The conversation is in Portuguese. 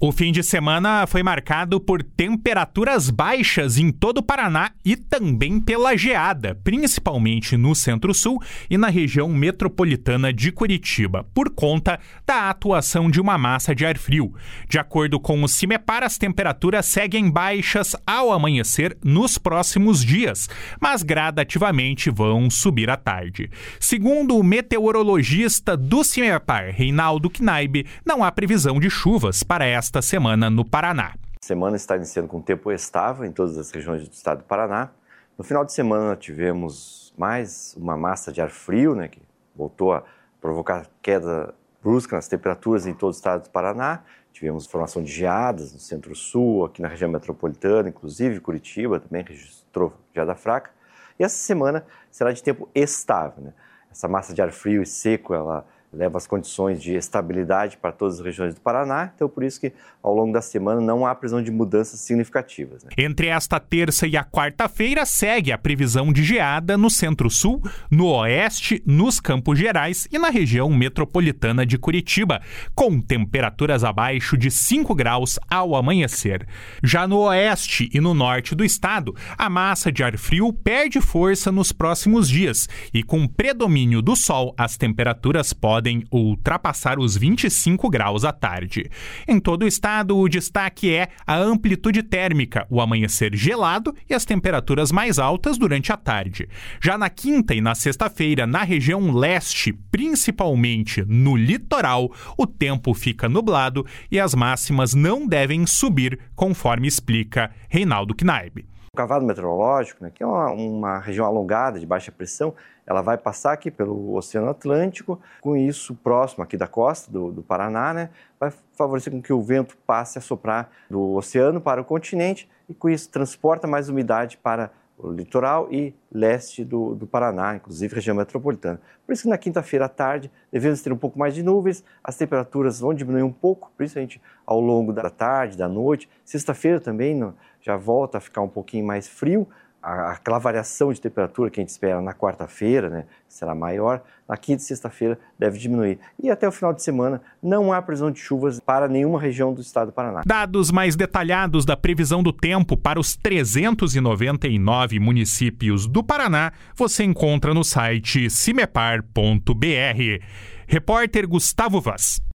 O fim de semana foi marcado por temperaturas baixas em todo o Paraná e também pela geada, principalmente no Centro-Sul e na região metropolitana de Curitiba, por conta da atuação de uma massa de ar frio. De acordo com o CIMEPAR, as temperaturas seguem baixas ao amanhecer nos próximos dias, mas gradativamente vão subir à tarde. Segundo o meteorologista do CIMEPAR, Reinaldo Knaib, não há previsão de chuvas para esta semana no Paraná. A semana está iniciando com tempo estável em todas as regiões do estado do Paraná. No final de semana tivemos mais uma massa de ar frio, que voltou a provocar queda brusca nas temperaturas em todo o estado do Paraná. Tivemos formação de geadas no Centro-Sul, aqui na região metropolitana, inclusive Curitiba também registrou geada fraca. E essa semana será de tempo estável. Essa massa de ar frio e seco, ela leva as condições de estabilidade para todas as regiões do Paraná, então por isso que ao longo da semana não há previsão de mudanças significativas. Entre esta terça e a quarta-feira segue a previsão de geada no Centro-Sul, no Oeste, nos Campos Gerais e na região metropolitana de Curitiba, com temperaturas abaixo de 5 graus ao amanhecer. Já no Oeste e no Norte do estado, a massa de ar frio perde força nos próximos dias e com predomínio do sol, as temperaturas podem ultrapassar os 25 graus à tarde. Em todo o estado, o destaque é a amplitude térmica, o amanhecer gelado e as temperaturas mais altas durante a tarde. Já na quinta e na sexta-feira, na região leste, principalmente no litoral, o tempo fica nublado e as máximas não devem subir, conforme explica Reinaldo Knaib. O cavado meteorológico, que é uma região alongada de baixa pressão, ela vai passar aqui pelo Oceano Atlântico, com isso próximo aqui da costa do Paraná, vai favorecer com que o vento passe a soprar do oceano para o continente e com isso transporta mais umidade para o litoral e leste do Paraná, inclusive região metropolitana. Por isso que na quinta-feira à tarde devemos ter um pouco mais de nuvens, as temperaturas vão diminuir um pouco, principalmente ao longo da tarde, da noite. Sexta-feira também já volta a ficar um pouquinho mais frio, aquela variação de temperatura que a gente espera na quarta-feira, será maior, na quinta e sexta-feira deve diminuir. E até o final de semana não há previsão de chuvas para nenhuma região do estado do Paraná. Dados mais detalhados da previsão do tempo para os 399 municípios do Paraná você encontra no site cimepar.br. Repórter Gustavo Vaz.